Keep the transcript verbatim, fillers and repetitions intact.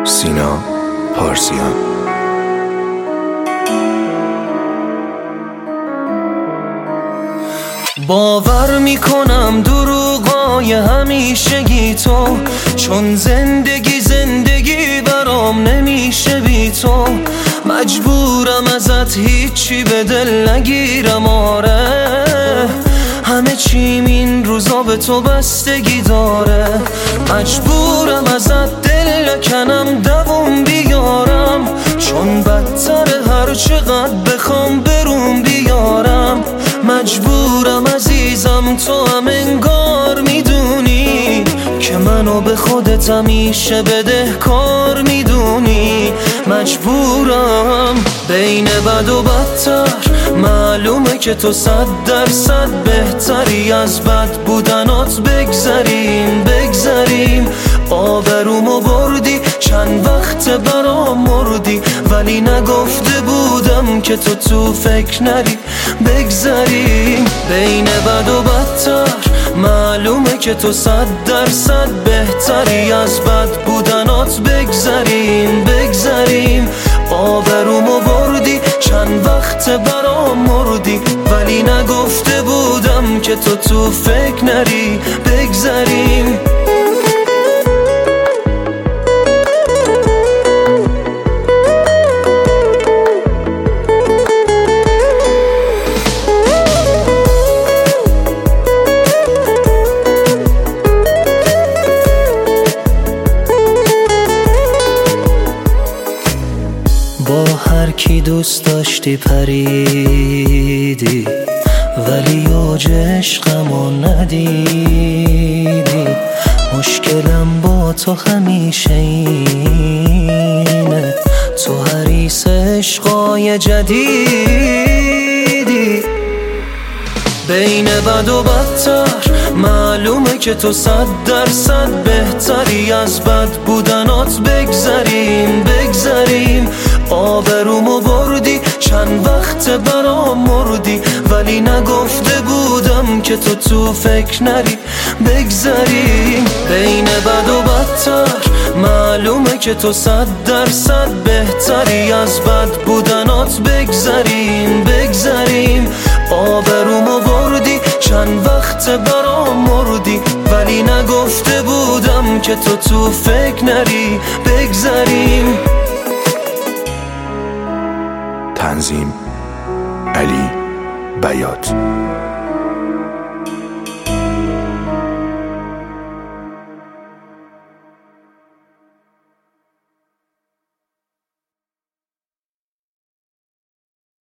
سینا پارسیان. باور میکنم دروغای همیشگی تو، چون زندگی زندگی برام نمیشه بی تو. مجبورم ازت هیچی به دل نگیرم، آره همه چیم این روزا به تو بستگی داره. مجبورم ازت دل نکنم دووم بیارم، چون بدتره هر چقدر بخوام برون بیارم. مجبورم عزیزم تو هم انگار میدونی که منو به خودت همیشه بدهکار میدونی. مجبورم بین بد و بدتر، معلومه که تو صد درصد بهتری، از بد بودنات بگذریم بگذریم. آبرومو بردی چند وقت برام مردی، ولی نگفته بودم که تو تو فکر نری. بگذریم بین بد و بدتر، معلومه که تو صد درصد بهتری، از بد بودنات بگذریم بگذریم. آبرومو بردی چند وقت برام مردی، ولی نگفته بودم که تو تو فکر نری. بگذریم با هر کی دوست داشتی پریدی، ولی اوج عشقمو ندیدی. مشکلم با تو همیشه اینه، تو حریص عشقای جدیدی. بین بد و بدتر، معلومه که تو صد درصد بهتری، از بد بودنات بگذریم بگذریم. آبرومو بردی چند وقت برام مردی، ولی نگفته بودم که تو تو فکر نری. بگذریم بین بد و بدتر، معلومه که تو صد درصد بهتری، از بد بودنات بگذریم بگذریم. آبرومو بردی چند وقت برام مردی، ولی نگفته بودم که تو تو فکر نری. بگذریم. تنظیم علی بیات.